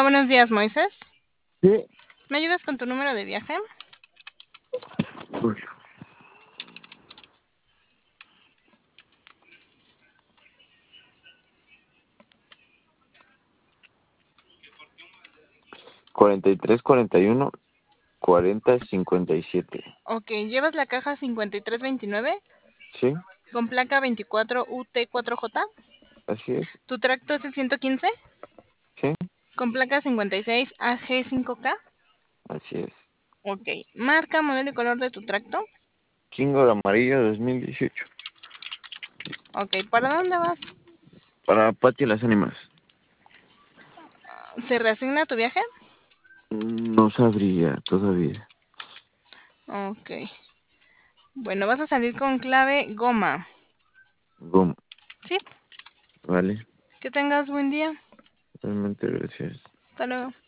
Buenos días, Moisés. Sí. ¿Me ayudas con tu número de viaje? Uy. Cuarenta y tres, 41, 40, 57. Ok, ¿llevas la caja 5329 ¿Sí? con placa 24UT4J? Así es. ¿Tu tracto es el 115 ¿Sí? con placa 56AG5K? Así es. Ok, marca, modelo y color de tu tracto. Kingo de amarillo 2018. Ok, ¿para dónde vas? Para Patio Las Ánimas. ¿Se reasigna tu viaje? No sabría todavía. Ok. Bueno, vas a salir con clave goma. Goma. ¿Sí? Vale. Que tengas buen día. Realmente gracias. Hasta luego.